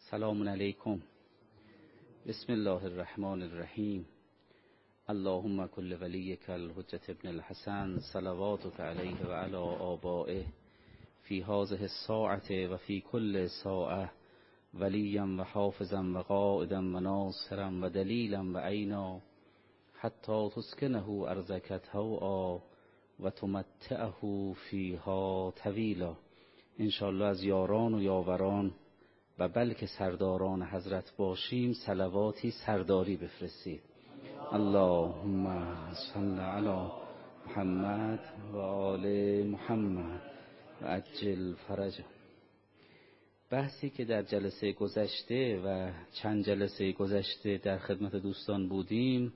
سلام علیکم. بسم الله الرحمن الرحیم. اللهم کل ولیک الحجة ابن الحسن صلواتک علیه و علی آبائه فی هذه الساعة و فی کل ساعة ولیا و حافظا و قائدا و ناصرا و دلیلا و عینا حتی تسکنه ارضک طوعا و تمتعه فیها طویلا. انشاءالله از یاران و یاوران و بلکه سرداران حضرت باشیم صلواتی سرداری بفرستید. اللهم صل علی محمد و آل محمد و عجل فرجه. بحثی که در جلسه گذشته و چند جلسه گذشته در خدمت دوستان بودیم،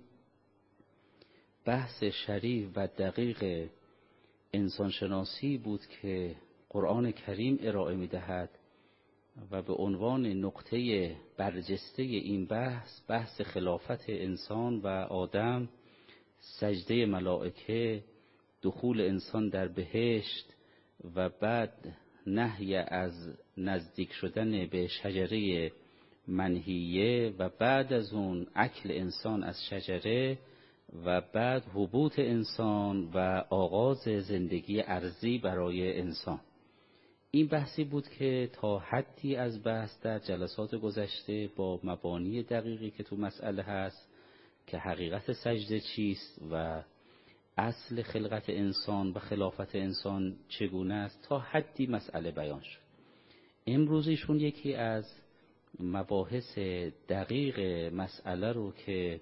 بحث شریف و دقیق انسانشناسی بود که قرآن کریم ارائه می‌دهد و به عنوان نقطه برجسته این بحث خلافت انسان و آدم، سجده ملائکه، دخول انسان در بهشت و بعد نهی از نزدیک شدن به شجره منهیه و بعد از اون اکل انسان از شجره و بعد هبوط انسان و آغاز زندگی ارضی برای انسان. این بحثی بود که تا حدی از بحث در جلسات گذشته با مبانی دقیقی که تو مسئله هست که حقیقت سجده چیست و اصل خلقت انسان و خلافت انسان چگونه است، تا حدی مسئله بیان شد. امروز ایشون یکی از مباحث دقیق مسئله رو که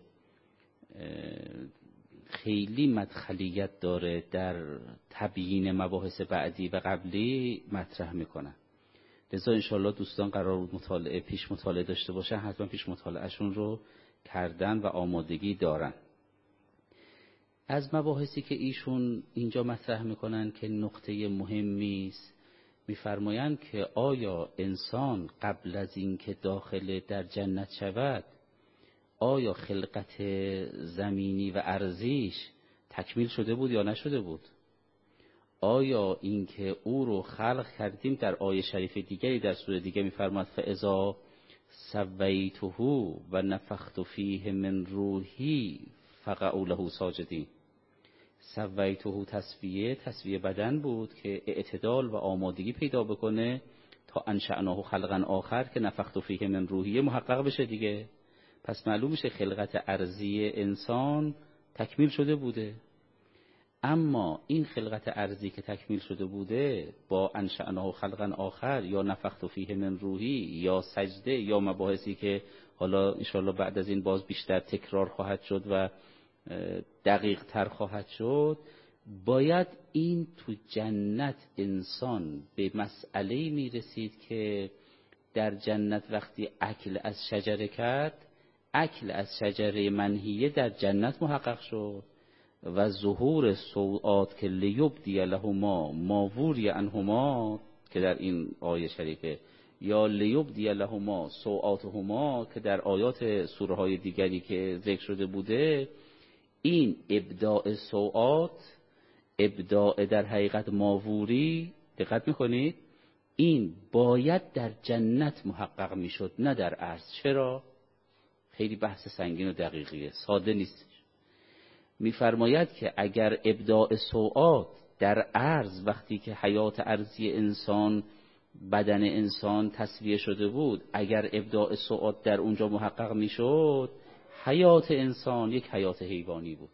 خیلی مدخلیت داره در تبیین مباحث بعدی و قبلی مطرح میکنن. لذا انشاءالله دوستان قرار بود پیش مطالعه داشته باشن، حتما پیش مطالعهشون رو کردن و آمادگی دارن. از مباحثی که ایشون اینجا مطرح میکنن که نقطه مهمی است، میفرمایند که آیا انسان قبل از اینکه داخل در جنت شود، آیا خلقت زمینی و ارضیش تکمیل شده بود یا نشده بود؟ آیا اینکه او رو خلق کردیم، در آیه شریف دیگری در سوره دیگه میفرماد فاذا سویته و نفخت فیه من روحی فقعوا له ساجدین. سویته تسویه بدن بود که اعتدال و آمادگی پیدا بکنه تا انشأناه خلقا آخر که نفخت فیه من روحی محقق بشه دیگه. پس معلوم میشه خلقت ارضی انسان تکمیل شده بوده. اما این خلقت ارضی که تکمیل شده بوده با انشأناه خلقا آخر یا نفخت فیه من روحی یا سجده یا مباحثی که حالا انشاءالله بعد از این باز بیشتر تکرار خواهد شد و دقیق تر خواهد شد، باید این تو جنت انسان به مسئله میرسید که در جنت وقتی اکل از شجره کرد، اکل از شجره منهیه در جنت محقق شد و ظهور سوءات که لیبدی لهما ما وری عنهما که در این آیه شریفه، یا لیبدی لهما سوءاتهما که در آیات سوره های دیگری که ذکر شده بوده، این ابداع سوءات، ابداع در حقیقت ماووری، دقت میکنید، این باید در جنت محقق میشد نه در ارض. چرا؟ خیلی بحث سنگین و دقیقیه، ساده نیست. میفرماید که اگر ابداع سوءات در ارض وقتی که حیات ارضی انسان، بدن انسان تصفیه شده بود، اگر ابداع سوءات در اونجا محقق میشد، حیات انسان یک حیات حیوانی بود.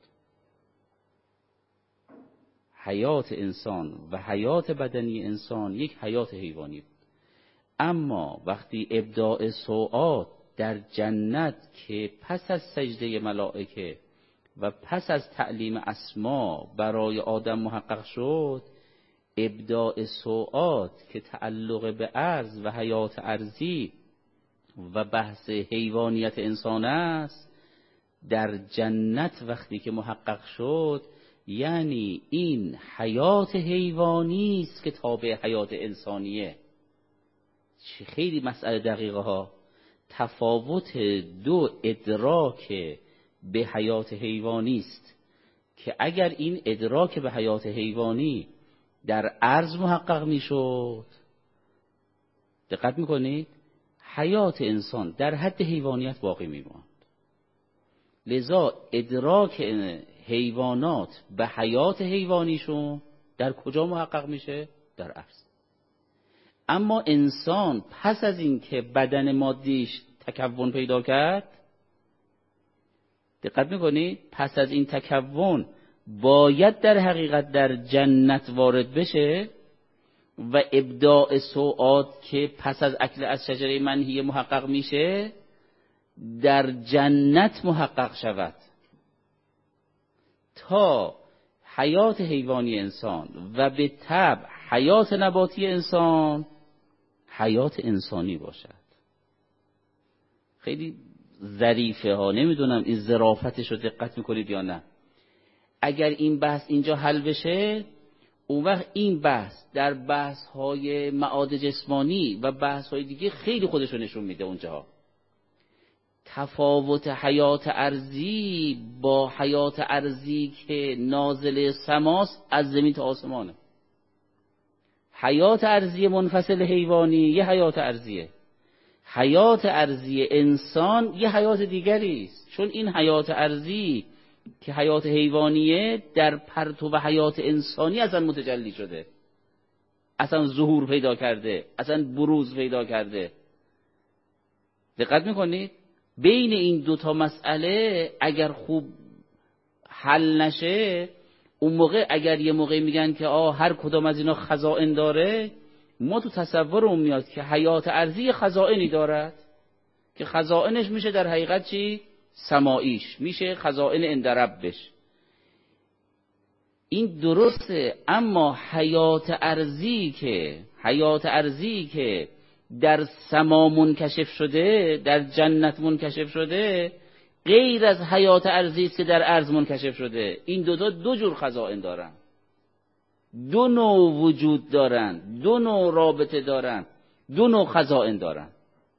حیات انسان و حیات بدنی انسان یک حیات حیوانی بود. اما وقتی ابداع سوءات در جنت که پس از سجده ملائکه و پس از تعلیم اسما برای آدم محقق شد، ابداع سوءات که تعلق به ارض و حیات ارضی و بحث حیوانیت انسان است، در جنت وقتی که محقق شد، یعنی این حیات حیوانی است که تابع حیات انسانیه. خیلی مسئله دقیقه ها. تفاوت دو ادراک به حیات حیوانی است که اگر این ادراک به حیات حیوانی در ارض محقق میشد، دقت میکنید، حیات انسان در حد حیوانیت باقی میماند. لذا ادراک حیوانات به حیات حیوانیشون در کجا محقق میشه؟ در عرض. اما انسان پس از این که بدن مادیش تکون پیدا کرد، دقت میکنید، پس از این تکون باید در حقیقت در جنت وارد بشه و ابداع سوءات که پس از اکل از شجره منهیه محقق میشه در جنت محقق شود، تا حیات حیوانی انسان و به طبع حیات نباتی انسان حیات انسانی باشد. خیلی ظریفه ها، نمیدونم این ظرافتش رو دقت میکنید یا نه. اگر این بحث اینجا حل بشه، اون وقت این بحث در بحث های معاد جسمانی و بحث های دیگه خیلی خودش رو نشون میده. اونجا تفاوت حیات ارضی با حیات ارضی که نازل سماست از زمین تا آسمانه. حیات ارضی منفصل حیوانی یه حیات ارضیه، حیات ارضی انسان یه حیات دیگری است. چون این حیات ارضی که حیات حیوانیه در پرتو حیات انسانی اصلا متجلی شده، اصلا ظهور پیدا کرده، اصلا بروز پیدا کرده. دقت میکنید؟ بین این دوتا مسئله اگر خوب حل نشه، اون موقع اگر یه موقع میگن که هر کدام از اینا خزائن داره، ما تو تصورمون میاد که حیات ارضی خزائنی دارد که خزائنش میشه در حقیقت چی؟ سماییش میشه خزائن عند ربش. این درسته، اما حیات ارضی که در سما منکشف شده، در جنت منکشف شده، غیر از حیات ارضی است که در ارض منکشف شده. این دو جور خزائن دارن، دو نوع وجود دارن، دو نوع رابطه دارن، دو نوع خزائن دارن.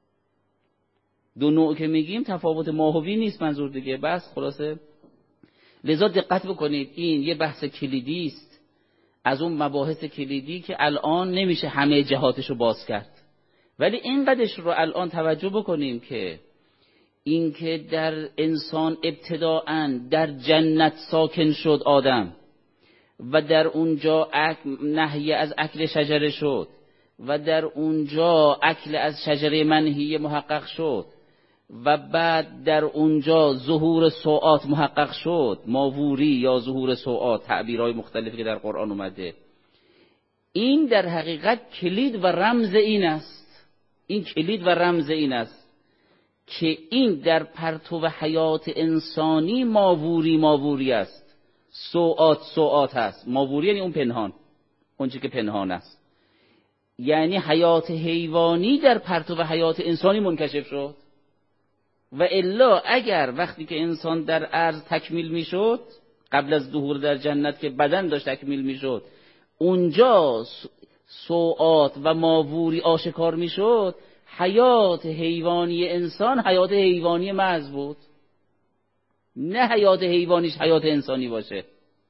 دو نوع که میگیم تفاوت ماهوی نیست، منظور دیگه. بس خلاصه لذا دقت بکنید، این یه بحث کلیدی است از اون مباحث کلیدی که الان نمیشه همه جهاتشو باز کرد، ولی اینقدرش رو الان توجه بکنیم که این که در انسان ابتداءً در جنت ساکن شد آدم و در اونجا نهی از اکل شجره شد و در اونجا اکل از شجره منهیه محقق شد و بعد در اونجا ظهور سوءات محقق شد، ماووری یا ظهور سوءات، تعبیرهای مختلفی که در قرآن اومده. این در حقیقت کلید و رمز این است، این کلید و رمز این است که این در پرتو حیات انسانی ماووری است، سوءات هست. ماووری یعنی اون پنهان، اون چیزی که پنهان است. یعنی حیات حیوانی در پرتو حیات انسانی منکشف شد. و الا اگر وقتی که انسان در ارض تکمیل میشد، قبل از ظهور در جنت که بدن داشت تکمیل میشد، اونجا سوءات و ماووری آشکار میشد، حیات حیوانی انسان حیات حیوانی محض بود، نه حیات حیوانیش حیات انسانی باشه.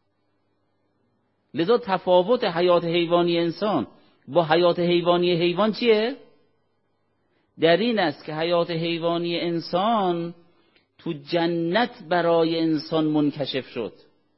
لذا تفاوت حیات حیوانی انسان با حیات حیوانی حیوان چیه؟ در این است که حیات حیوانی انسان تو جنت برای انسان منکشف شد.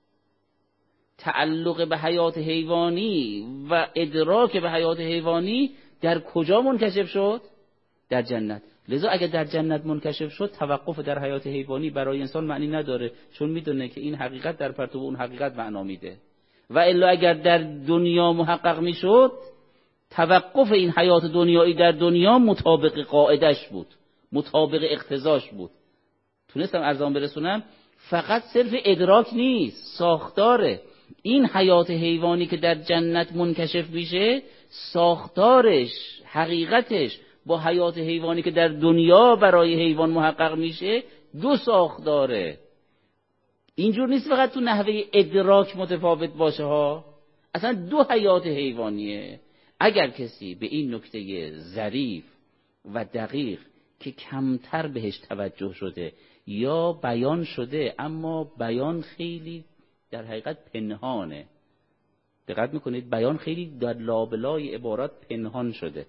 تعلق به حیات حیوانی و ادراک به حیات حیوانی در کجا منکشف شد؟ در جنت. لذا اگر در جنت منکشف شد، توقف در حیات حیوانی برای انسان معنی نداره، چون میدونه که این حقیقت در پرتو اون حقیقت معنا میده. و الا اگر در دنیا محقق میشد، توقف این حیات دنیایی در دنیا مطابق قاعدش بود، مطابق اقتضاش بود. تونستم ارزان برسونم؟ فقط صرف ادراک نیست، ساختاره. این حیات حیوانی که در جنت منکشف میشه، ساختارش، حقیقتش با حیات حیوانی که در دنیا برای حیوان محقق میشه دو ساختاره. اینجور نیست فقط تو نحوه ادراک متفاوت باشه ها، اصلا دو حیات حیوانیه. اگر کسی به این نکته ظریف و دقیق که کمتر بهش توجه شده یا بیان شده اما بیان خیلی در حقیقت پنهانه، دقت میکنید بیان خیلی در لابلای عبارات پنهان شده،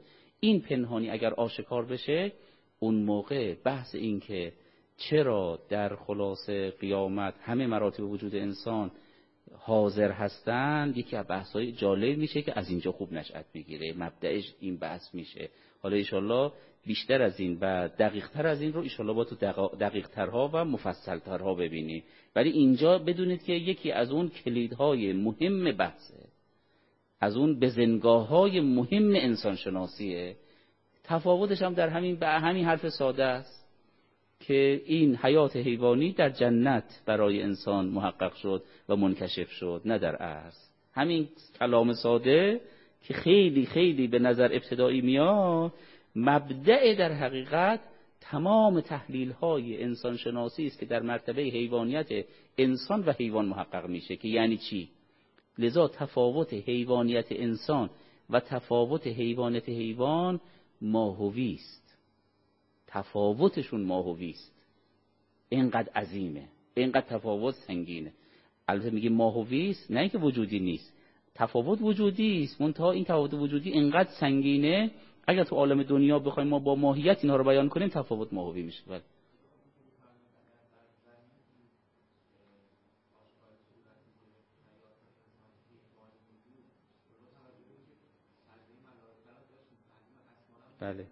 این پنهانی اگر آشکار بشه، اون موقع بحث این که چرا در خلاصه قیامت همه مراتب وجود انسان حاضر هستن، یکی از بحث‌های جالب میشه که از اینجا خوب نشأت میگیره، مبدأش این بحث میشه. حالا انشالله بیشتر از این و دقیق‌تر از این رو انشالله با تو دقیق‌ترها و مفصل‌ترها ببینی. ولی اینجا بدونید که یکی از اون کلیدهای مهم بحثه، از اون بزنگاه‌های مهم انسان شناسیه. تفاوتش هم در همین حرف ساده است که این حیات حیوانی در جنت برای انسان محقق شد و منکشف شد، نه در ارض. همین کلام ساده که خیلی خیلی به نظر ابتدایی میاد، مبدأ در حقیقت تمام تحلیل‌های انسان شناسی است که در مرتبه حیوانیت انسان و حیوان محقق میشه. که یعنی چی؟ لذا تفاوت حیوانیت انسان و تفاوت حیوانیت حیوان ماهوی است. تفاوتشون ماهوی است. اینقدر عظیمه، اینقدر تفاوت سنگینه. البته میگه ماهوی است، نه اینکه وجودی نیست. تفاوت وجودی است، منتها این تفاوت وجودی اینقدر سنگینه اگر تو عالم دنیا بخوایم ما با ماهیت اینا رو بیان کنیم، تفاوت ماهوی میشه. بله.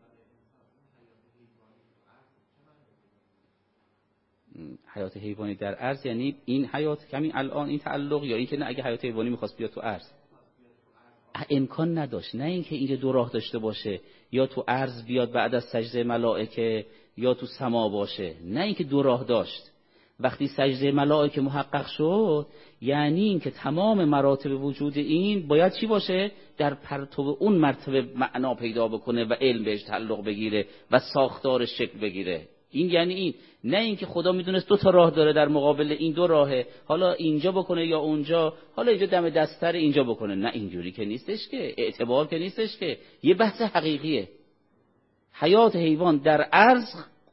حیات حیوانی در عرض یعنی این حیات کمی الان این تعلق، یا این که نه اگه حیات حیوانی میخواست بیاد تو عرض امکان نداشت. نه اینکه اینجا دو راه داشته باشه، یا تو عرض بیاد بعد از سجده ملائکه یا تو سما باشه. نه اینکه دو راه داشت. وقتی سجده ملائکه محقق شد، یعنی این که تمام مراتب وجود این باید چی باشه؟ در پرتو اون مرتبه معنا پیدا بکنه و علم بهش تعلق بگیره و ساختارش شکل بگیره. این یعنی این. نه اینکه خدا میدونست دو تا راه داره، در مقابل این دو راهه، حالا اینجا بکنه یا اونجا، حالا اینجا دم دستتر اینجا بکنه. نه اینجوری که نیستش، که اعتبار که نیستش، که یه بحث حقیقیه. حیات حیوان در عرض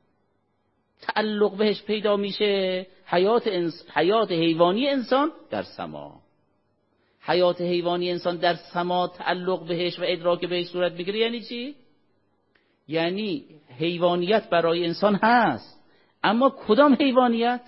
تعلق بهش پیدا میشه، حیات حیوانی انسان در سما. حیات حیوانی انسان در سما تعلق بهش و ادراک بهش صورت میگیره. یعنی چی؟ یعنی حیوانیت برای انسان هست، اما کدام حیوانیت؟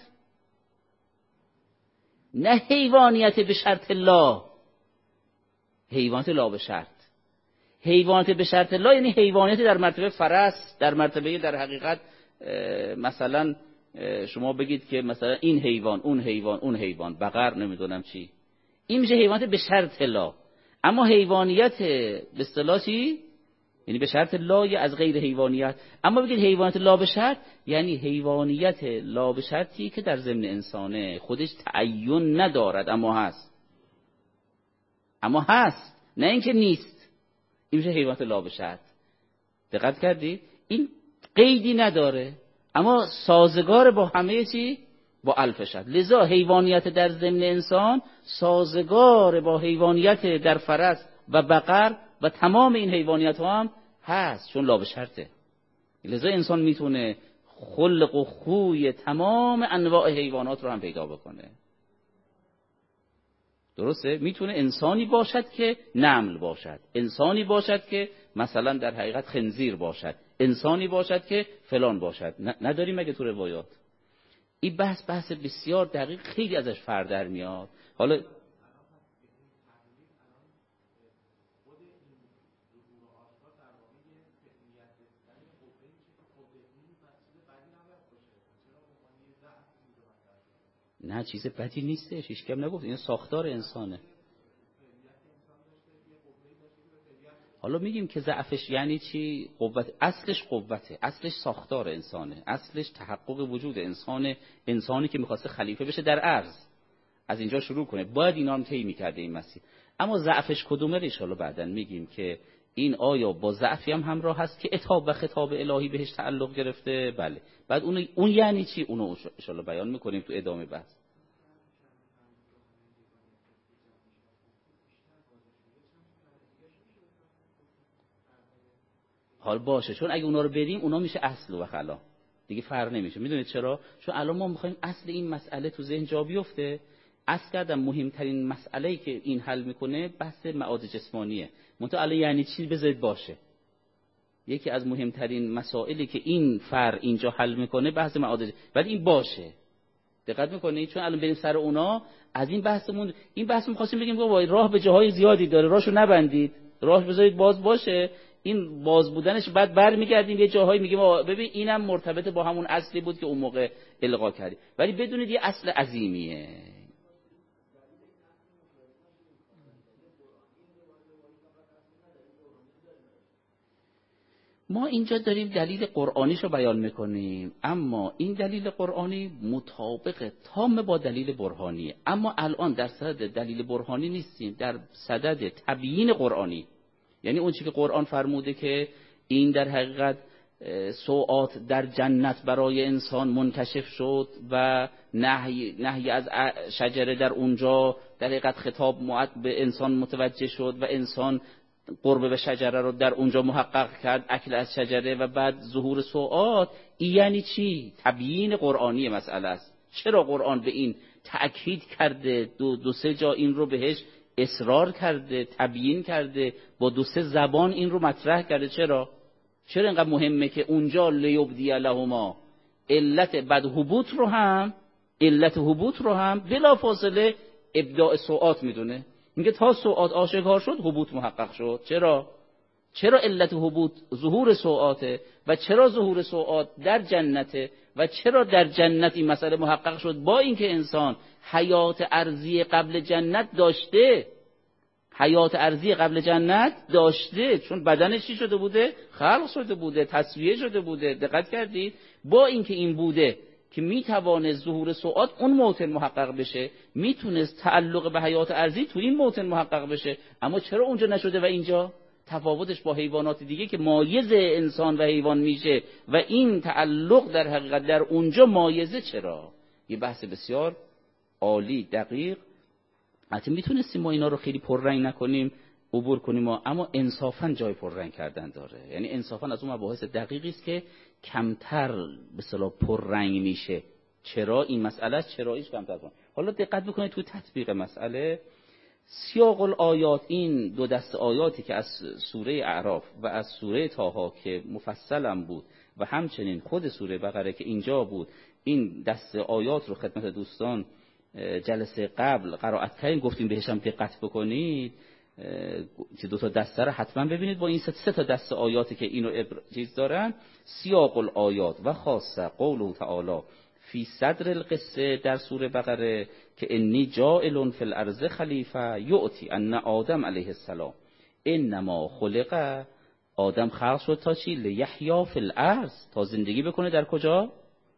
نه حیوانیت به شرط الله، حیوانیت لا به شرط. حیوانیت به شرط الله یعنی حیوانیت در مرتبه فرس، در مرتبه در حقیقت مثلا شما بگید که مثلا این حیوان اون حیوان اون حیوان، بقر نمیدونم چی، این میشه حیوانیت به شرط الله. اما حیوانیت به اصطلاح چی؟ یعنی به شرط لا از غیر حیوانیت. اما بگید حیوانیت لا به شرط یعنی حیوانیت لا به شرطی که در ضمن انسانه، خودش تعین ندارد اما هست. اما هست، نه اینکه نیست. این میشه حیوانیت لا به شرط. دقت کردید؟ این قیدی نداره اما سازگار با همه چی؟ با الف شرط. لذا حیوانیت در ضمن انسان سازگار با حیوانیت در فرس و بقر و تمام این حیوانیت ها هم هست، چون لا به شرطه. لذا انسان میتونه خلق و خوی تمام انواع حیوانات رو هم پیدا بکنه. درسته؟ میتونه انسانی باشد که نمل باشد، انسانی باشد که مثلا در حقیقت خنزیر باشد، انسانی باشد که فلان باشد. نداریم مگه تو روایات؟ این بحث بسیار دقیق، خیلی ازش فر در میاد. حالا نه چیز بدی نیستش، هیچ کم نگفت، این ساختار انسانه. حالا میگیم که ضعفش یعنی چی؟ قوت. اصلش قوته، اصلش ساختار انسانه، اصلش تحقق وجود انسانه. انسانی که میخواسته خلیفه بشه در ارض، از اینجا شروع کنه، باید اینا هم طی میکرده این مسیر. اما ضعفش کدومه؟ ان شاءالله بعداً میگیم که این آیا با ضعفی هم همراه هست که عتاب و خطاب الهی بهش تعلق گرفته؟ بله. بعد اون یعنی چی؟ اونو ان شاءالله بیان میکنیم تو ادامه بحث. حال باشه، چون اگه اونا رو بریم اونا میشه اصل و خلا، دیگه فرق نمیشه. میدونید چرا؟ چون الان ما میخوایم اصل این مسئله تو ذهن جا بیفته. اصل کردم مهمترین مسئله‌ای که این حل میکنه بحث معاد جسمانیه. منتها الان یعنی چی بذارید باشه. یکی از مهمترین مسائلی که این فرع اینجا حل میکنه بحث معادله، ولی این باشه. دقت میکنید؟ چون الان بریم سر اونا، از این بحثمون می‌خواستیم بگیم بابا راه به جاهای زیادی داره، راهشو نبندید، راه بذارید باز باشه. این باز بودنش بعد برمیگردیم یه جاهایی میگیم ببین اینم مرتبط با همون اصلی بود که اون موقع القا کردیم، ولی بدونید یه اصل عظیمیه. ما اینجا داریم دلیل قرآنیشو بیان میکنیم، اما این دلیل قرآنی مطابق تام با دلیل برهانیه. اما الان در صدد دلیل برهانی نیستیم، در صدد تبیین قرآنی. یعنی اون چیزی که قرآن فرموده که این در حقیقت سوءات در جنت برای انسان منکشف شد و نهی از شجره در اونجا در حقیقت خطاب به انسان متوجه شد و انسان قرب به شجره رو در اونجا محقق کرد، اکل از شجره و بعد ظهور سوءات. این یعنی چی؟ تبیین قرآنی مسئله است. چرا قرآن به این تأکید کرده؟ دو سه جا این رو بهش اصرار کرده، تبیین کرده، با 2-3 زبان این رو مطرح کرده. چرا اینقدر مهمه که اونجا لیبدی لهما علت بعد علت حبوط رو هم بلا فاصله ابداع سوءات میدونه. میگه تا سوءات آشکار شد حبوط محقق شد. چرا علت حبوط ظهور سوءاته و چرا ظهور سوءات در جنته و چرا در جنت این مسئله محقق شد با اینکه انسان حیات ارضی قبل جنت داشته، چون بدنش چی شده بوده؟ خلق شده بوده، تسویه شده بوده. دقت کردید؟ با اینکه این بوده که میتوانه ظهور سوءات اون موطن محقق بشه، میتونست تعلق به حیات ارضی تو این موطن محقق بشه، اما چرا اونجا نشده و اینجا؟ تفاوتش با حیوانات دیگه که مایز انسان و حیوان میشه و این تعلق در حقیقت در اونجا مایزه. چرا؟ یه بحث بسیار عالی دقیق. حتی میتونستیم ما اینا رو خیلی پررنگ نکنیم، عبور کنیم، اما انصافا جای پررنگ کردن داره. یعنی انصافا از اون مباحث دقیقی است که کمتر به اصطلاح پررنگ میشه. چرا این مسئله چراییش کمتر کنه. حالا دقت بکنید تو تطبیق مسئله سیاق الآیات، این 2 دسته آیاتی که از سوره اعراف و از سوره طه که مفصلم بود و همچنین خود سوره بقره که اینجا بود، این دسته آیات رو خدمت دوستان جلسه قبل قرائت کردیم، گفتیم بهش هم دقت بکنید که 2 تا دسته رو حتما ببینید با این 3 تا دسته آیاتی که اینو چیز دارن. سیاق الآیات و خاصه قوله تعالی فی صدر القصه در سوره بقره که انی جاعل فی الارض خلیفه یؤتی ان آدم علیه السلام انما خلق، آدم خلق شد تا چی؟ لیحیا فی الارض، تا زندگی بکنه در کجا؟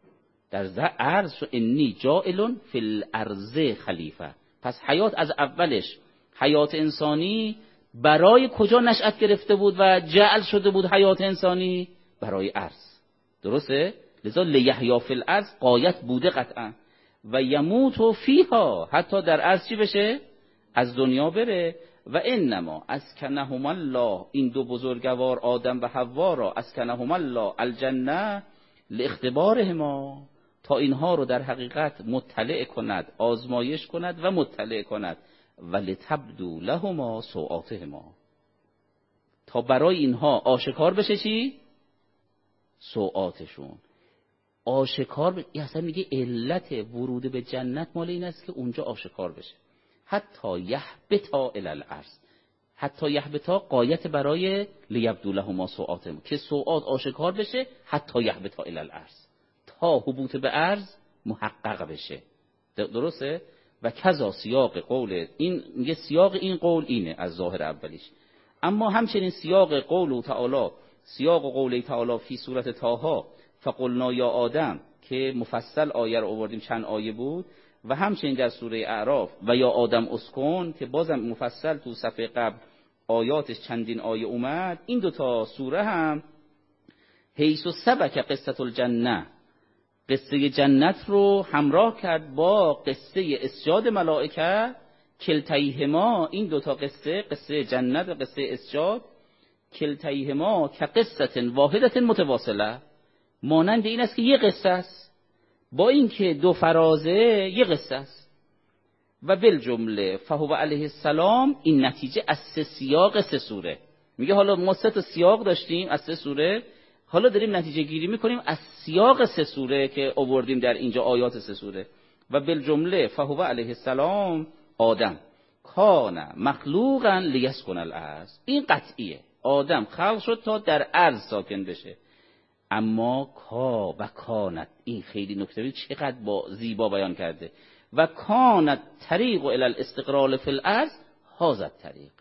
در ارض. شو انی جاعل فی الارض خلیفه. پس حیات از اولش حیات انسانی برای کجا نشأت گرفته بود و جعل شده بود حیات انسانی؟ برای ارض. درسته؟ لذا لیحیا فی الارض غایت بوده قطعا. و یموت فیها، حتی در ارض چی بشه؟ از دنیا بره. و انما اسکنهم الله، این 2 بزرگوار آدم و حوا را اسکنهم الله الجنه لاختبارهما، تا اینها رو در حقیقت مطلع کند، آزمایش کند و مطلع کند. ولتبدو لهما سوآتهما، تا برای اینها آشکار بشه چی؟ سوآتشون آشکار اصلا میگه علت ورود به جنت مال این است که اونجا آشکار بشه. حتی یحبطا الی الارض، حتی یحبطا قایت برای لیبدو لهما سوآتهما، که سوآت آشکار بشه حتی یحبطا الی الارض، تا حبوط به ارض محقق بشه. درسته؟ و کذا سیاق قول این، میگه سیاق این قول اینه از ظاهر اولیش. اما همچنین سیاق قول تعالی، سیاق قول تعالی فی سورت طه فقلنا یا آدم که مفصل آیه رو آوردیم، چند آیه بود، و همچنین در سوره اعراف و یا آدم اسکن که بازم مفصل تو صفحه قبل آیاتش چندین آیه اومد. این 2 تا سوره هم حیث سبک قصة الجنه، قصه جنت رو همراه کرد با قصه اسجاد ملائکه. کلتیهما، این 2 تا قصه جنت و قصه اسجاد، کلتیهما که قصه واحدت متواصله، مانند این است که یه قصه است، با اینکه 2 فرازه یه قصه است. و بالجمله فهو علیه السلام، این نتیجه از 3 سیاق 3 سوره. میگه حالا ما 3 تا سیاق داشتیم از 3 سوره، حالا داریم نتیجه گیری میکنیم از سیاق 3 سوره که آوردیم در اینجا آیات 3 سوره. و بالجمله فهو علیه السلام آدم کان مخلوقا لیسکن الارض، این قطعیه، آدم خلق شد تا در ارض ساکن بشه. اما کا و کانت، این خیلی نکته بود، چقدر با زیبا بیان کرده. و کانت طریق الی الاستقرار فی الارض هذا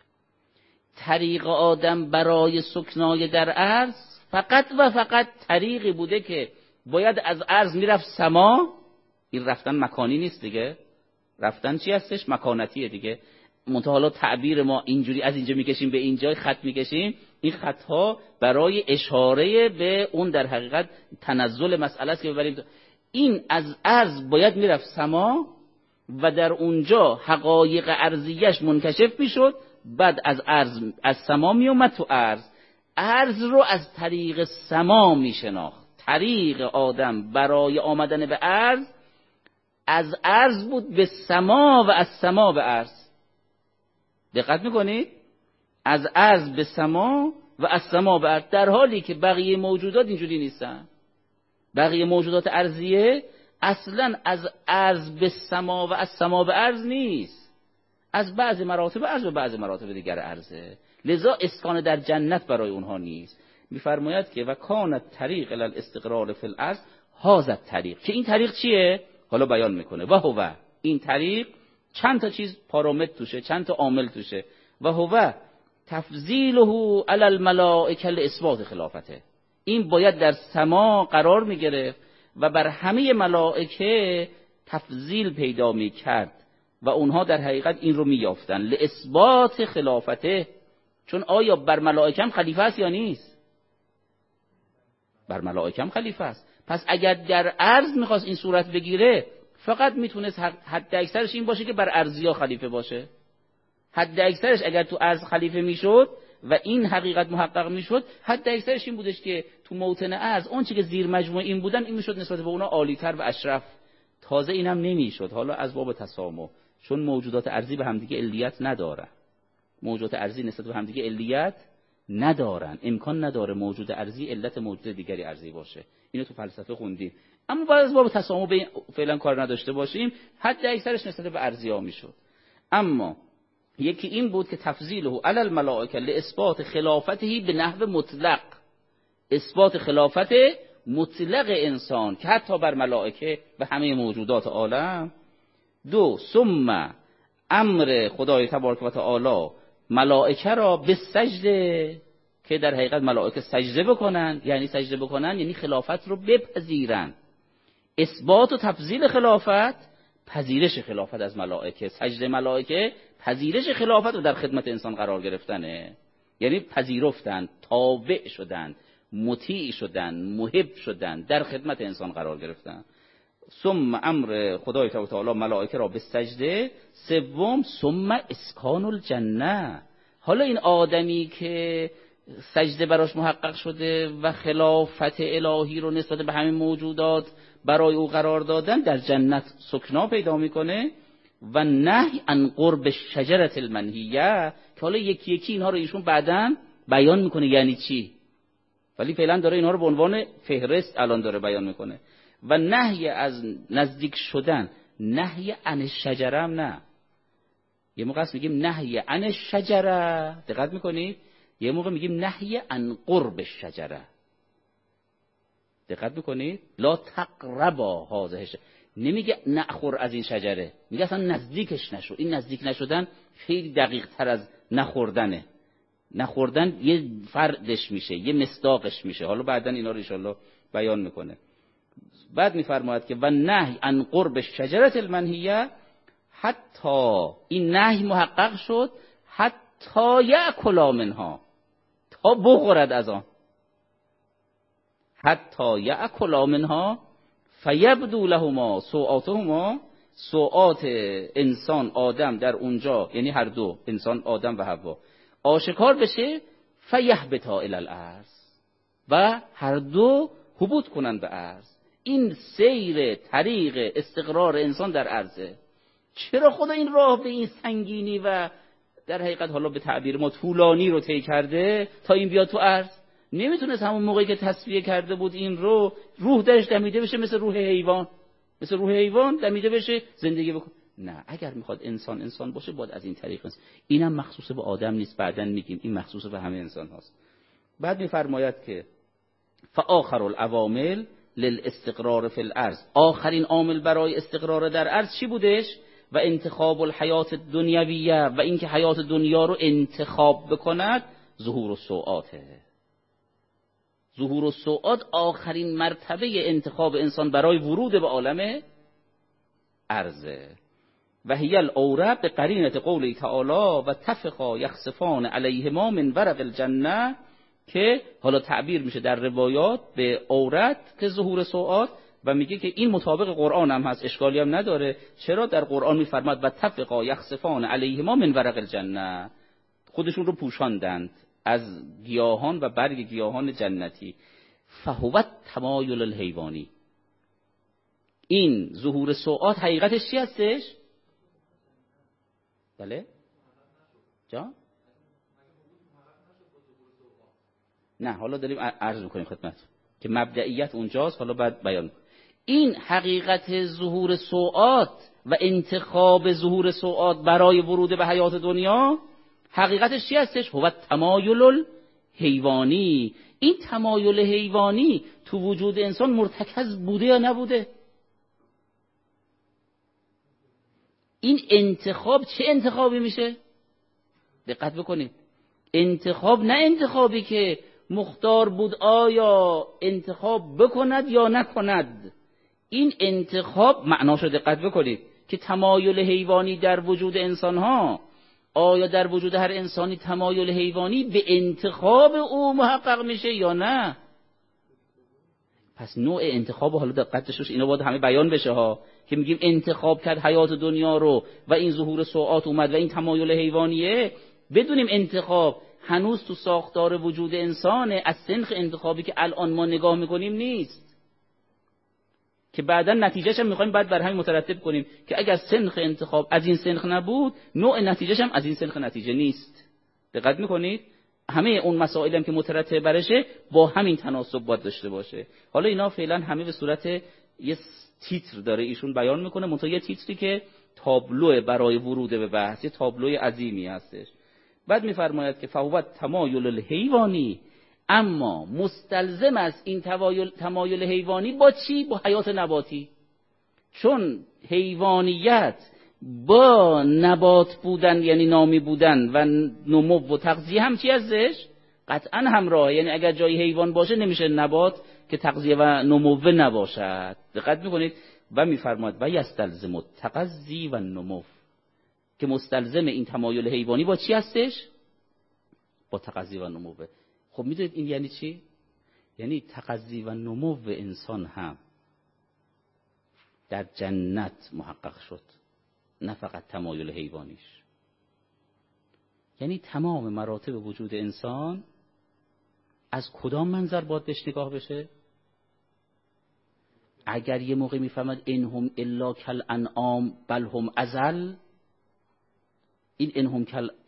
طریق آدم برای سکنای در ارض فقط و فقط طریقی بوده که باید از ارض میرفت سما. این رفتن مکانی نیست دیگه، رفتن چی هستش؟ مکانتیه دیگه. منتها حالا تعبیر ما اینجوری از اینجا میکشیم به اینجا خط میکشیم، این خطها برای اشاره به اون در حقیقت تنزل مسئله است که ببریم. این از ارض باید میرفت سما و در اونجا حقایق ارضیش منکشف میشد، بعد از سما میومد تو ارض رو از طریق سما میشناخت. طریق آدم برای آمدن به ارض از ارض بود به سما و از سما به ارض. دقت میکنید؟ از ارض به سما و از سما به ارض، در حالی که بقیه موجودات اینجوری نیستن. بقیه موجودات ارضیه اصلا از ارض به سما و از سما به ارض نیست، از بعض مراتب ارض و بعض مراتب دیگر ارضه، لذا اسکان در جنت برای اونها نیست. میفرماید که و کانت طریق الی الاستقرار فی الارض هذا طریق، که این طریق چیه؟ حالا بیان میکنه. و هو، این طریق چند تا چیز پارامتر توشه، چند تا عامل توشه. و هو تفضیله علی الملائکه لاثبات خلافته، این باید در سما قرار میگرفت و بر همه ملائکه تفضیل پیدا میکرد و اونها در حقیقت این رو میافتن لاثبات خلافته. چون آیا بر ملائکه هم خلیفه است یا نیست؟ بر ملائکه هم خلیفه است. پس اگر در ارض میخواست این صورت بگیره، فقط میتونست حد اکثرش این باشه که بر ارضیا خلیفه باشه. حد اکثرش اگر تو ارض خلیفه میشد و این حقیقت محقق میشد، حد اکثرش این بودش که تو موطن ارض اون چی که زیر مجموعه این بودن، این میشد نسبت به اونا عالی‌تر و اشرف. تازه اینم نمیشد حالا از باب تسامح، چون موجودات ارضی به همدیگه علیت ندارن. موجودات ارضی نسبت به همدیگه علیت ندارن، امکان نداره موجود ارضی علت موجود دیگری ارضی باشه. اینو تو فلسفه خوندیم. اما بعد از باب تسامح فعلا کار نداشته باشیم، حد اکثرش نسبت به ارضیا میشد. اما یکی این بود که تفضیله علی الملائکه لاثبات خلافته به نحو مطلق، اثبات خلافت مطلق انسان که حتی بر ملائکه و همه موجودات عالم. 2 ثم امر خدای تبارک و تعالی ملائکه را به سجده، که در حقیقت ملائکه سجده بکنن، یعنی سجده بکنن یعنی خلافت رو بپذیرن. اثبات و تفضیل خلافت، پذیرش خلافت از ملائکه. سجده ملائکه پذیرش خلافت رو در خدمت انسان قرار گرفتنه، یعنی پذیرفتن، تابع شدن، مطیع شدن، محب شدن، در خدمت انسان قرار گرفتن. ثم امر خدای تعالی ملائکه را به سجده. 3 ثم اسکان الجنه. حالا این آدمی که سجده براش محقق شده و خلافت الهی رو نسبت به همین موجودات برای او قرار دادن، در جنت سکنا پیدا میکنه. و نهی عن قرب الشجره المنهیه، که حالا یکی یکی اینها رو ایشون بعداً بیان میکنه یعنی چی، ولی فعلا داره اینها رو به عنوان فهرست الان داره بیان میکنه. و نهی از نزدیک شدن، نهی عن الشجره هم نه. یه موقع است میگیم نهی عن الشجره، دقت میکنید؟ یه موقع میگیم نهی عن قرب الشجره، دقت میکنید؟ لا تقربا هذه، نمیگه نخور از این شجره، میگه اصلا نزدیکش نشو. این نزدیک نشدن خیلی دقیق تر از نخوردنه. نخوردن یه فردش میشه، یه مصداقش میشه. حالا بعداً اینا رو ان شاءالله بیان میکنه. بعد میفرماید که و نهی عن قرب الشجره المنهیه، حتی این نهی محقق شد حتی یأکلا منها، تا بخورد از آن. حتی یأکلا منها فیبدو لهما سوآتهما، سوآت انسان آدم در اونجا، یعنی هر دو انسان آدم و حوا، آشکار بشه. فیهبطا الی الارض، و هر دو هبوط کنن به ارض. این سیر طریق استقرار انسان در ارضه. چرا خدا این راه به این سنگینی و در حقیقت حالا به تعبیر ما طولانی رو طی کرده تا این بیاد تو عرض. نمیتونست همون موقعی که تصفیه کرده بود این رو روح درش دمیده بشه مثل روح حیوان دمیده بشه زندگی بکنه. نه، اگر میخواد انسان باشه باید از این طریق است. اینم مخصوص به آدم نیست، بعداً میگیم این مخصوص به همه انسان هاست. بعد میفرماید که فآخر العوامل للاستقرار فی الارض، آخرین عامل برای استقرار در ارض چی بودش؟ و انتخاب الحیات دنیویه، و اینکه حیات دنیا رو انتخاب بکند. ظهور السوءات آخرین مرتبه انتخاب انسان برای ورود به عالم ارزه. و هی الاوره به قرینه قوله تعالی و تفقا یخسفان علیهما من ورق الجنه، که حالا تعبیر میشه در روایات به عورت که ظهور سوءات، و میگه که این مطابق قرآن هم هست، اشکالی هم نداره. چرا در قرآن میفرماد و تفقا یخسفان علیهما من ورق الجنه، خودشون رو پوشاندند از گیاهان و برگ گیاهان جنتی. فهو تمایل الحیوانی، این ظهور سوءات حقیقتش چی هستش؟ بله جا؟ نه، حالا داریم عرض میکنیم خدمتتون که مبدئیت اونجاست، حالا بعد بیان میکنیم. این حقیقت ظهور سوءات و انتخاب ظهور سوءات برای ورود به حیات دنیا، حقیقتش چی هستش؟ هو تمایل الحیوانی. این تمایل حیوانی تو وجود انسان مرتکز بوده یا نبوده؟ این انتخاب چه انتخابی میشه؟ دقت بکنید. انتخاب نه انتخابی که مختار بود آیا انتخاب بکند یا نکند. این انتخاب معناشو دقت بکنید که تمایل حیوانی در وجود انسان ها، آیا در وجود هر انسانی تمایل حیوانی به انتخاب او محقق میشه یا نه؟ پس نوع انتخاب حالا دقتش اینا باید همه بیان بشه ها، که میگیم انتخاب کرد حیات دنیا رو و این ظهور سوءات اومد و این تمایل حیوانیه. بدونیم انتخاب هنوز تو ساختار وجود انسانه، از سنخ انتخابی که الان ما نگاه میکنیم نیست، که بعدا نتیجهش هم میخوایم بعد بر همین مترتب کنیم که اگر سنخ انتخاب از این سنخ نبود، نوع نتیجهش هم از این سنخ نتیجه نیست. دقت میکنید؟ همه اون مسائلی هم که مترتب برشه با همین تناسب باید داشته باشه. حالا اینا فعلا همه به صورت یه تیتر داره ایشون بیان میکنه، منتها یه تیتری که تابلو برای ورود به بحث، یه تابلوی عظیمی هستش. بعد میفرماید که فهو تمایل الحیوانی، اما مستلزم است این تمایل حیوانی با چی؟ با حیات نباتی. چون حیوانیت با نبات بودن یعنی نامی بودن و نمو و تغذیه هم چی هستش؟ قطعا همراه. یعنی اگر جای حیوان باشه نمیشه نبات که تغذیه و نمو نباشد. دقت میکنید؟ و میفرماید و یستلزم التغذی و نمو، که مستلزم این تمایل حیوانی با چی هستش؟ با تغذی و نمو. خب میدونید این یعنی چی؟ یعنی تغذی و نمو انسان هم در جنت محقق شد، نه فقط تمایل حیوانیش. یعنی تمام مراتب وجود انسان از کدام منظر باید بهش نگاه بشه؟ اگر یه موقع میفهمد انهم الا کالانعام بل هم اضل، این انهم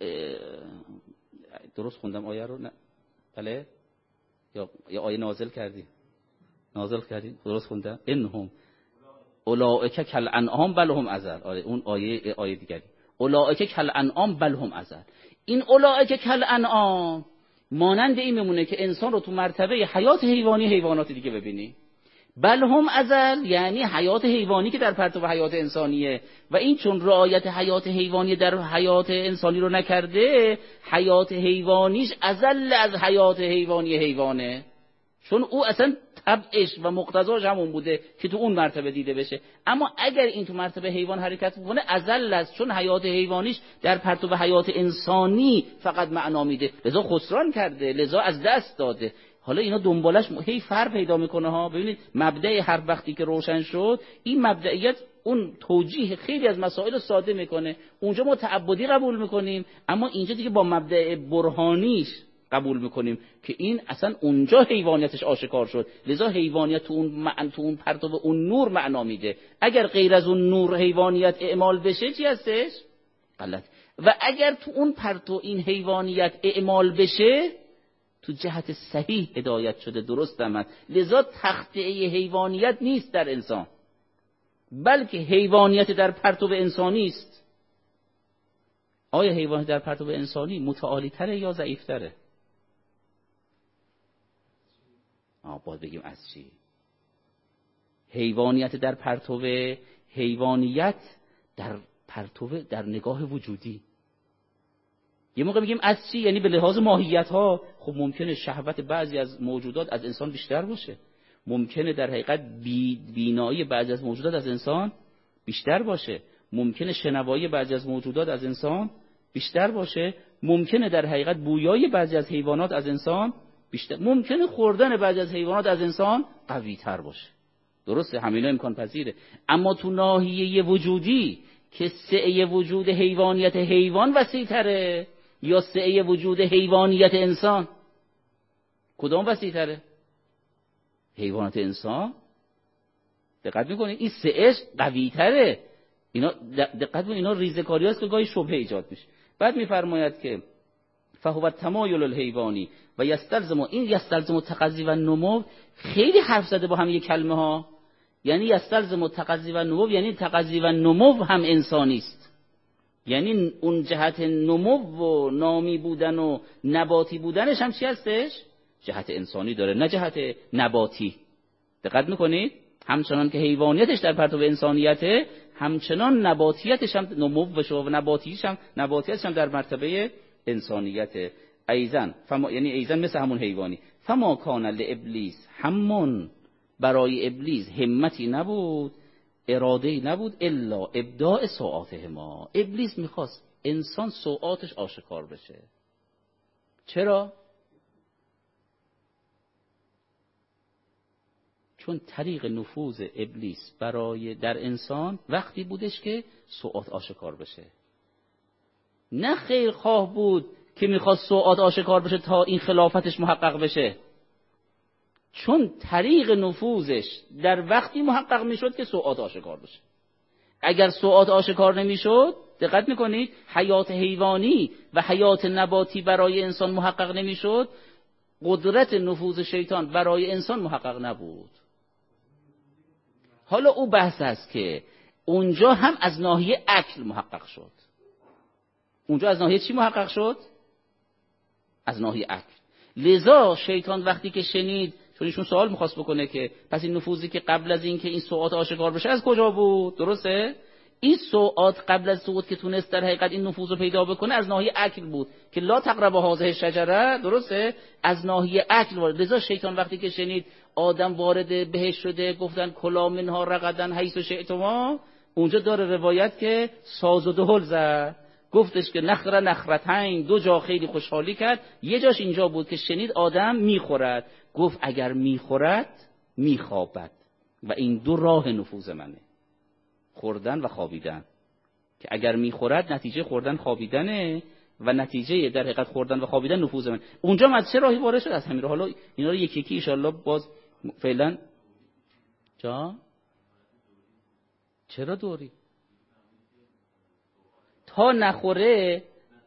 درست خوندم آیه رو؟ نه بله، یا آیه نازل کردیم درست خوندم؟ انهم اولئک کالانعام بل هم اضل. آره اون آیه دیگری، اولئک کالانعام بل هم اضل. این اولئک کالانعام مانند این میمونه که انسان رو تو مرتبه حیات حیوانی حیوانات دیگه ببینی. بل هم اضل یعنی حیات حیوانی که در پرتو حیات انسانیه، و این چون رعایت حیات حیوانی در حیات انسانی رو نکرده، حیات حیوانیش اضل از حیات حیوانی حیوانه، چون او اصلا طبعش و مقتضاش همون بوده که تو اون مرتبه دیده بشه. اما اگر این تو مرتبه حیوان حرکت بکنه اضل است، چون حیات حیوانیش در پرتو حیات انسانی فقط معنا میده، لذا خسران کرده، لذا از دست داده. حالا اینا دنبالش هی فرق پیدا میکنه ها. ببینید مبدأ هر وقتی که روشن شد، این مبدئیت اون توجیه خیلی از مسائل ساده میکنه. اونجا ما تعبدی قبول میکنیم، اما اینجا دیگه با مبدأ برهانیش قبول میکنیم که این اصلا اونجا حیوانیتش آشکار شد، لذا حیوانیت تو اون پرتو اون نور معنا میده. اگر غیر از اون نور حیوانیت اعمال بشه چی هستش؟ غلط. و اگر تو اون پرتو این حیوانیت اعمال بشه تو جهت صحیح هدایت شده، درست آمد. لذا تخطئه حیوانیت نیست در انسان، بلکه حیوانیت در پرتو انسانی است. آیا حیوانیت در پرتو انسانی متعالی تره یا ضعیف تره؟ باید بگیم از چی؟ حیوانیت در پرتو حیوانیت در پرتو در نگاه وجودی. یه موقع میگیم از چی، یعنی به لحاظ ماهیت ها. خب ممکنه شهوت بعضی از موجودات از انسان بیشتر باشه، ممکنه در حقیقت بینایی بعضی از موجودات از انسان بیشتر باشه، ممکنه شنوایی بعضی از موجودات از انسان بیشتر باشه، ممکنه در حقیقت بویایی بعضی از حیوانات از انسان بیشتر، ممکنه خوردن بعضی از حیوانات از انسان قوی تر باشه. درسته، همینا امکان پذیره. اما تو ناحیه وجودی که سعه وجود حیوانیت حیوان وسیع تره یا سعه وجود حیوانیت انسان، کدام وسیع تره؟ حیوانات انسان. دقت میکنید این سعهش قوی تره. اینا دقت کنید، اینا ریزکاری هست که گاهی شبهه ایجاد میشه. بعد میفرماید که فهو التمایل الحیوانی و یستلزم تقضی و نمو. خیلی حرف زده با هم یک کلمه ها، یعنی یستلزم تقضی و نمو، یعنی تقضی و نمو هم انسانی است. یعنی اون جهت نمو و نامی بودن و نباتی بودنش هم چی هستش؟ جهت انسانی داره، نه جهت نباتی. دقت میکنید؟ همچنان که حیوانیتش در پرتو انسانیته، همچنان نباتیتش هم نموش و نباتیتش هم در مرتبه انسانیته. ایزن یعنی ایزن مثل همون حیوانی. فما کان لابلیس همون، برای ابلیس همتی نبود، اراده‌ای نبود الا ابداع سوءاتهما. ابلیس میخواست انسان سوءاتش آشکار بشه. چرا؟ چون طریق نفوذ ابلیس در انسان وقتی بودش که سوءات آشکار بشه. نه خیرخواه بود که میخواست سوءات آشکار بشه تا این خلافتش محقق بشه، چون طریق نفوذش در وقتی محقق میشد که سوءات آشکار بشه. اگر سوءات آشکار نمیشد، دقت میکنید، حیات حیوانی و حیات نباتی برای انسان محقق نمیشد، قدرت نفوذ شیطان برای انسان محقق نبود. حالا او بحث است که اونجا هم از ناحیه عقل محقق شد. اونجا از ناحیه چی محقق شد؟ از ناحیه عقل. لذا شیطان وقتی که شنید، چون ایشون سوال میخواست بکنه که پس این نفوذی که قبل از این که این سوءات آشکار بشه از کجا بود؟ درسته؟ این سوءات قبل از سقوط که تونست در حقیقت این نفوذ رو پیدا بکنه از ناحیه عقل بود که لا تقربوا هذه الشجره. درسته؟ از ناحیه عقل وارد. لذا شیطان وقتی که شنید آدم وارد بهشت شده، گفتن کلا منها رغدا حیث شئتما، اونجا داره روایت که ساز و دهل زد، گفتش که نخرتین، دو جا خیلی خوشحالی کرد. یه جاش اینجا بود که شنید آدم میخورد، گفت اگر میخورد میخوابد و این دو راه نفوذ منه، خوردن و خوابیدن. که اگر میخورد نتیجه خوردن خوابیدنه و نتیجه در حقیقت خوردن و خوابیدن نفوذ من. اونجا من چه راهی وارد شد؟ از همین راه. حالا اینا رو یکی یکی ان شاء الله باز فعلا چرا دوری تا نخوره.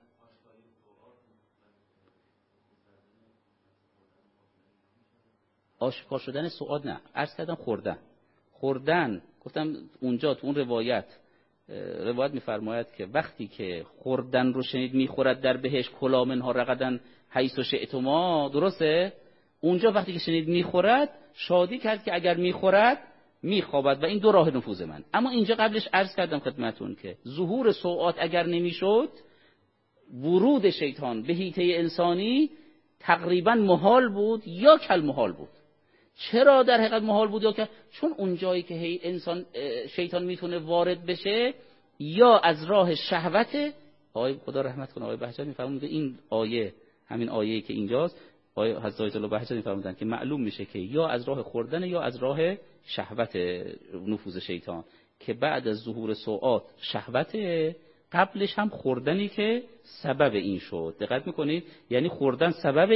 آشکار شدن سوءات نه، عرض کردم خوردن گفتم اونجا تو اون روایت میفرماید که وقتی که خوردن رو شنید میخورد در بهشت کلا منها رغدا حیث شئتما. درسته؟ اونجا وقتی که شنید میخورد شادی کرد که اگر میخورد میخوابد و این دو راه نفوذ من. اما اینجا قبلش عرض کردم خدمتون که ظهور سوءات اگر نمیشد، ورود شیطان به حیطه انسانی تقریبا محال بود یا کل محال بود. چرا در حقیقت محال بود یا کل؟ چون اون جایی که شیطان میتونه وارد بشه یا از راه شهوت. آقای خدا رحمت کنه آقای بهجت میفرمود این آیه، همین آیه‌ای که اینجاست، آقای حضرت الله بهجت میفرمودن که معلوم میشه که یا از راه خوردن یا از راه شهوت نفوذ شیطان، که بعد از ظهور سوءات شهوت، قبلش هم خوردنی که سبب این شد. دقت میکنید؟ یعنی خوردن سبب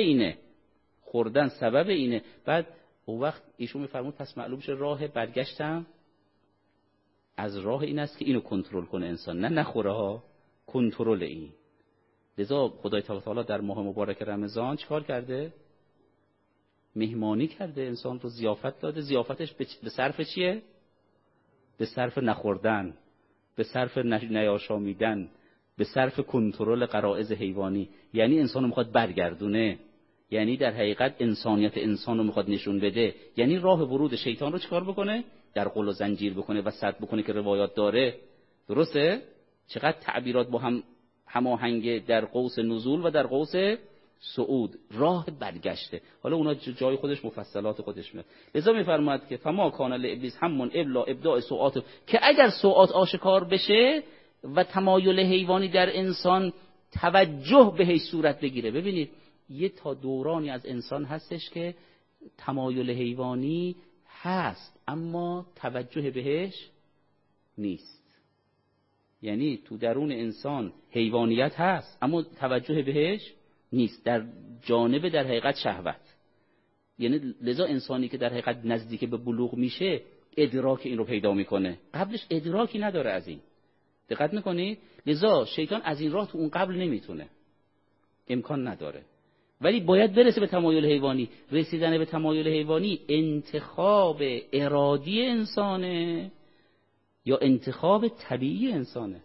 اینه. بعد اون وقت ایشون میفرمود پس معلوم شه راه برگشتم از راه این است که اینو کنترل کنه انسان، نه نخوره ها. کنترل این. لذا خدای تعالی در ماه مبارک رمضان چیکار کرده؟ مهمانی کرده، انسان رو ضیافت داده. ضیافتش به صرف چیه؟ به صرف نخوردن، به صرف نیاشامیدن، به صرف کنترل غرایز حیوانی. یعنی انسان رو میخواد برگردونه، یعنی در حقیقت انسانیت انسان رو میخواد نشون بده. یعنی راه ورود شیطان رو چیکار بکنه؟ در قل و زنجیر بکنه و سد بکنه که روایات داره. درسته؟ چقدر تعبیرات با هم هماهنگ در قوس نزول و در قوس صعود. راه برگشته. حالا اونا جای خودش مفصلات خودش میاد. لذا میفرماید که فما کان لابلیس همون ابلا ابداع سوءات، که اگر سوءات آشکار بشه و تمایل حیوانی در انسان توجه بهش صورت بگیره. ببینید یه تا دورانی از انسان هستش که تمایل حیوانی هست اما توجه بهش نیست. یعنی تو درون انسان حیوانیت هست اما توجه بهش نیست، در جانب در حقیقت شهوت. یعنی لذا انسانی که در حقیقت نزدیک به بلوغ میشه ادراک این رو پیدا میکنه، قبلش ادراکی نداره از این. دقت میکنید؟ لذا شیطان از این راه تو اون قبل نمیتونه، امکان نداره، ولی باید برسه به تمایل حیوانی. رسیدن به تمایل حیوانی انتخاب ارادی انسانه یا انتخاب طبیعی انسانه؟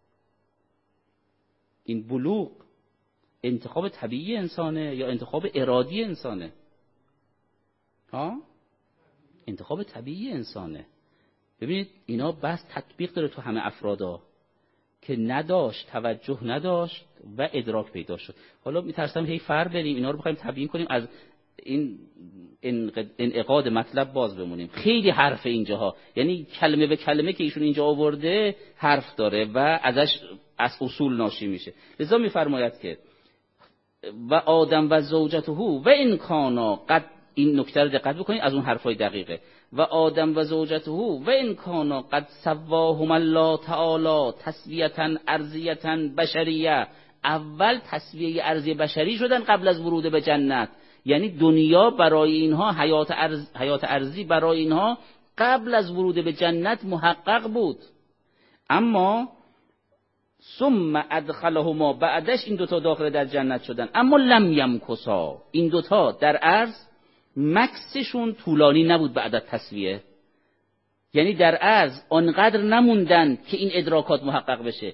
این بلوغ انتخاب طبیعی انسانه یا انتخاب ارادی انسانه؟ انتخاب طبیعی انسانه. ببینید اینا بس تطبیق داره تو همه افرادا که نداشت، توجه نداشت و ادراک پیدا شد. حالا میترسم هی فر بریم اینا رو بخوایم تبیین کنیم، از این انعقاد مطلب باز بمونیم. خیلی حرف اینجاها، یعنی کلمه به کلمه که ایشون اینجا آورده حرف داره و ازش از اصول ناشی میشه. لذا میفرماید که و آدم و زوجته و این کانا قد، این نکته رو دقت بکنید از اون حرفای دقیقه، و آدم و زوجته و این کانا قد سواهم الله تعالی تسویتا ارضیتا بشریه. اول تسویه ارضی بشری شدن قبل از ورود به جنت. یعنی دنیا برای اینها، حیات ارضی برای اینها قبل از ورود به جنت محقق بود. اما ثم ادخلهما، بعدش این دوتا داخل در جنت شدن. اما لم یمکثا، این دوتا در عرض مکثشون طولانی نبود بعد از تسویه. یعنی در عرض آنقدر نموندن که این ادراکات محقق بشه.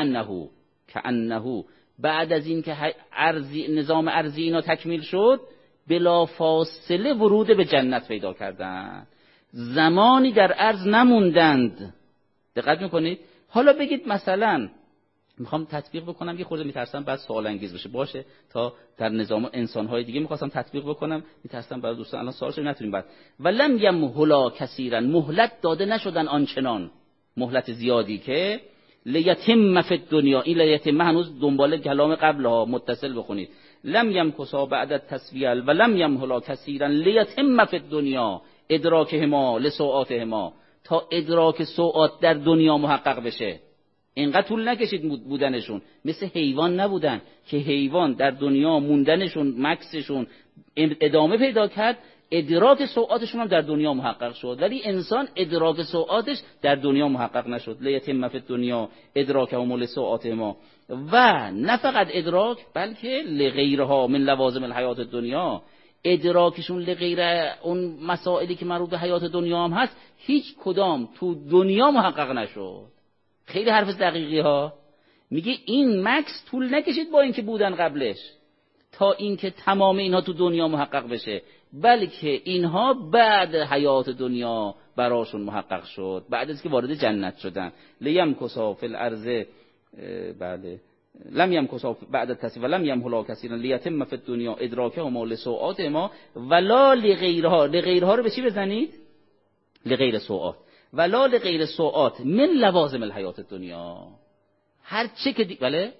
کأنه بعد از این که نظام ارضی اینا تکمیل شد بلا فاصله ورود به جنت پیدا کردن، زمانی در عرض نموندند. دقت میکنید؟ حالا بگید مثلا میخوام تطبیق بکنم، یه خورده میترسم بعد سوال انگیز بشه، باشه تا در نظام انسان‌های دیگه میخواستم تطبیق بکنم، میترسم برای دوستان الان سوالش نتونیم بعد. ولم یمهلا کثیرا، مهلت داده نشدن آنچنان مهلت زیادی که لیتم فی الدنیا. این لیتم هنوز دنبال کلام قبلها متصل بخونید. لم یمکثا بعد التسویه ولم یمهلا کثیرا لیتم فی الدنیا ادراکهما لسوءاتهما، تا ادراک سوءات در دنیا محقق بشه. اینقدر طول نکشید بودنشون، مثل حیوان نبودن که حیوان در دنیا موندنشون، مکثشون ادامه پیدا کرد، ادراک سوءاتشون هم در دنیا محقق شد. ولی انسان ادراک سوءاتش در دنیا محقق نشد. لیتم فی الدنیا ادراکهم لسوءاتهما، و نه فقط ادراک بلکه لغیرها من لوازم الحیات الدنیا، ادراکشون لغیر اون مسائلی که مربوط به حیات دنیا هم هست هیچ کدام تو دنیا محقق نشد. خیلی حرف دقیقی ها. میگه این مکس طول نکشید با اینکه بودن قبلش تا اینکه تمام اینها تو دنیا محقق بشه، بلکه اینها بعد حیات دنیا براشون محقق شد، بعد از که وارد جنت شدن. لیمکثا فی الارض، بله، لم یمکثا بعد التسویه ولم یمهلا کثیرا لیتم فی الدنیا ادراکهما لسوءاتهما ولا لغیرها. لغیرها رو به چی بزنید؟ لغیر سوءات. ولا لغیر سوءات من لوازم الحیات الدنیا. هر چی که بله،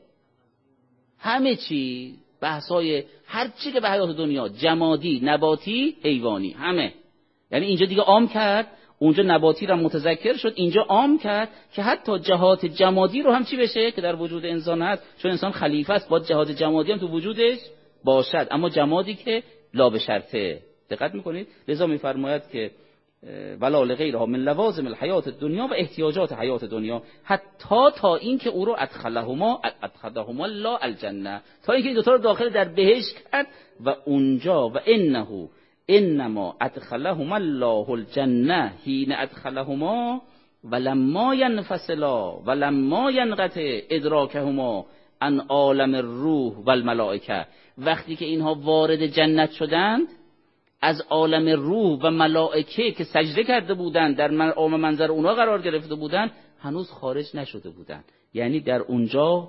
همه چی، بحثای هر چی که به حیات دنیا، جمادی، نباتی، حیوانی، همه. یعنی اینجا دیگه عام کرد، اونجا نباتی رو متذکر شد، اینجا عام کرد که حتی جهات جمادی رو هم چی بشه که در وجود انسان هست. چون انسان خلیفه است، باید جهات جمادی هم تو وجودش باشد، اما جمادی که لا به شرطه. دقت میکنید؟ لذا میفرماید که ولا لغیرها من لوازم الحیات الدنیا و احتیاجات حیات دنیا، حتی تا این که او رو ادخلهما الله الجنه، تا اینکه این دوتا رو داخل در بهشت کرد و اونجا و انما ادخلهما الله الجنه حین ادخلهما ولما ینفصلا ولما ینقطع ادراکهما عن عالم الروح و الملائکه. وقتی که اینها وارد جنت شدند، از عالم روح و ملائکه که سجده کرده بودند، در منظر اونها قرار گرفته بودند، هنوز خارج نشده بودند. یعنی در اونجا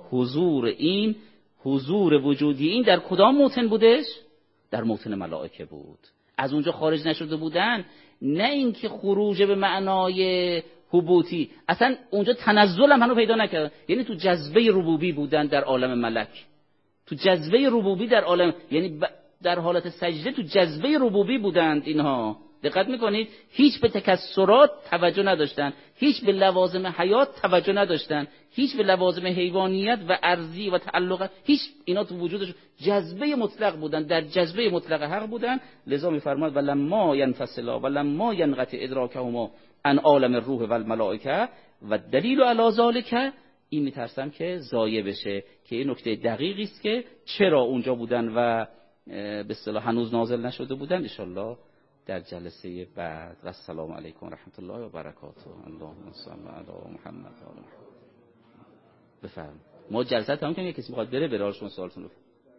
حضور وجودی این در کدام موطن بودش؟ در موطن ملائکه بود. از اونجا خارج نشده بودند، نه اینکه خروج به معنای حبوطی، اصلا اونجا تنزل هم هنوز پیدا نکردن. یعنی تو جذبه ربوبی بودن در عالم ملک، تو جذبه ربوبی در عالم، یعنی در حالت سجده تو جذبه ربوبی بودند اینها. دقت میکنید؟ هیچ به تکسرات توجه نداشتن، هیچ به لوازم حیات توجه نداشتن، هیچ به لوازم حیوانیت و ارضی و تعلق، هیچ اینا تو وجودش جذبه مطلق بودن، در جذبه مطلق حق بودن. لذا میفرماد ولما ینفصلا ولما ینقطع ادراکهما عن عالم الروح و الملائکه و دلیل علی ذلک، این میترسم که ضایع بشه که این نکته دقیقی است که چرا اونجا بودن و به اصطلاح هنوز نازل نشده بودن. ان شاءالله در جلسه بعد. و السلام علیکم و رحمت الله و برکاته. اللهم صل علی محمد و آل محمد. بفرمایید. ما جلسه تمام کنیم، کسی میخواد بره شما سوالتون رو.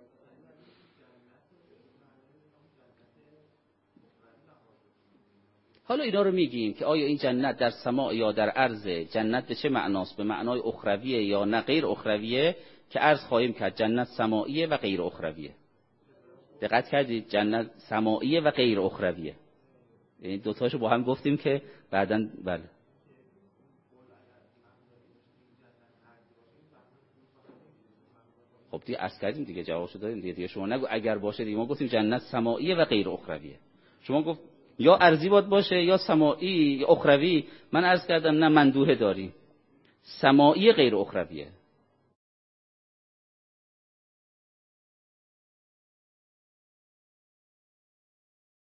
حالا اینا رو میگیم که آیا این جنت در سماع یا در ارض، جنت به چه معناست؟ به معنای اخرویه یا نه غیر اخرویه؟ که عرض خواهیم کرد جنت سماعیه و غیر اخرویه. دقت کردید؟ جنت سماعیه و غیر اخرویه، یعنی دو تاشو با هم گفتیم که بعداً بله. خب دیگه عرض کردیم دیگه، جوابشو دادیم دیگه. شما نگو اگر باشه دیگه، ما گفتیم جنت سماعیه و غیر اخرویه. شما گفت یا ارضی باید باشه یا سماعی یا اخروی. من عرض کردم نه، مندوحه داریم، سماعی غیر اخرویه.